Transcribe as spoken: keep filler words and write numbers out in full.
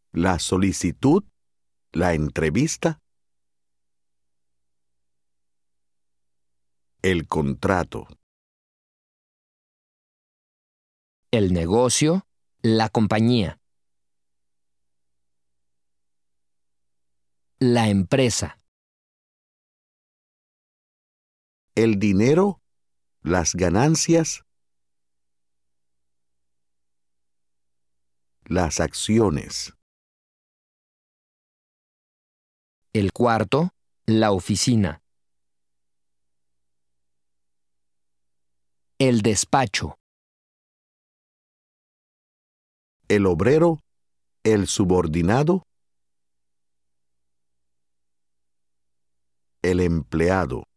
la solicitud, la entrevista, el contrato, el negocio, la compañía, la empresa, el dinero, las ganancias, las acciones, el cuarto, la oficina, el despacho, el obrero, el subordinado, el empleado.